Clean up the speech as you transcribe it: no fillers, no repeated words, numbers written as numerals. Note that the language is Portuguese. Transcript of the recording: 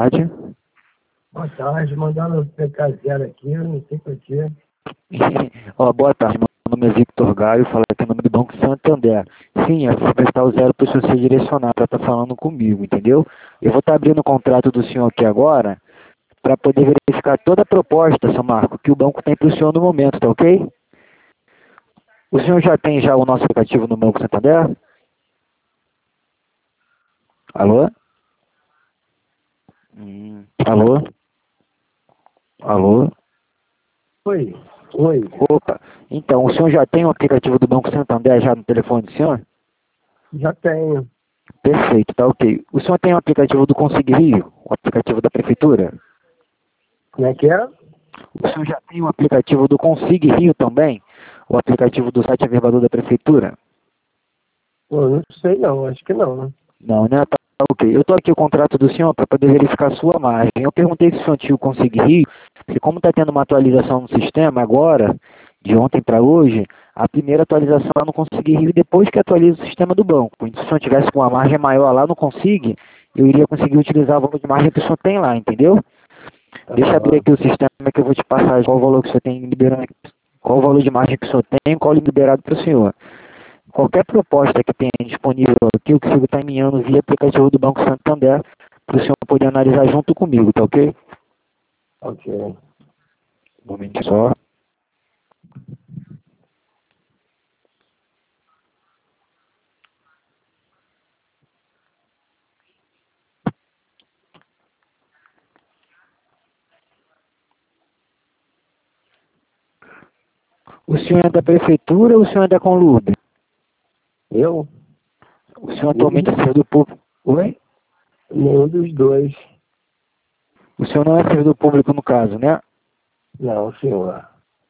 tarde. Boa tarde, mandaram o PK0 aqui, eu não sei por quê. Ó, boa tarde, meu nome é Victor Gaio, falo aqui em nome do Banco Santander. Sim, eu vou apertar o 0 para o senhor ser direcionado para estar falando comigo, entendeu? Eu vou estar abrindo o contrato do senhor aqui agora para poder verificar toda a proposta, seu Marco, que o banco tem para o senhor no momento, tá ok? O senhor já tem já o nosso aplicativo no Banco Santander? Alô? Alô? Alô? Oi, oi. Opa, então, o senhor já tem o aplicativo do Banco Santander já no telefone do senhor? Já tenho. Perfeito, tá ok. O senhor tem o aplicativo do Consig Rio, o aplicativo da prefeitura? Como é que é? O senhor já tem o aplicativo do Consig Rio também, o aplicativo do site Averbador da prefeitura? Pô, não sei não, acho que não, né? Não, né? Tá ok. Eu estou aqui o contrato do senhor para poder verificar a sua margem. Eu perguntei se o senhor tinha o Consig Rio, porque como está tendo uma atualização no sistema agora, de ontem para hoje, a primeira atualização é no Consig Rio depois que atualiza o sistema do banco. Então, se o senhor tivesse com uma margem maior lá no Consig, eu iria conseguir utilizar o valor de margem que o senhor tem lá, entendeu? Deixa eu abrir aqui o sistema que eu vou te passar qual o valor que o senhor tem liberado, qual o valor de margem que o senhor tem, qual o liberado para o senhor. Qualquer proposta que tenha disponível aqui, eu consigo estar enviando via aplicativo do Banco Santander para o senhor poder analisar junto comigo, tá ok? Ok. Um momento só. O senhor é da prefeitura ou o senhor é da Conlube? Eu? O senhor atualmente é servidor público? Oi? Nenhum dos dois. O senhor não é servidor público no caso, né? Não, senhor.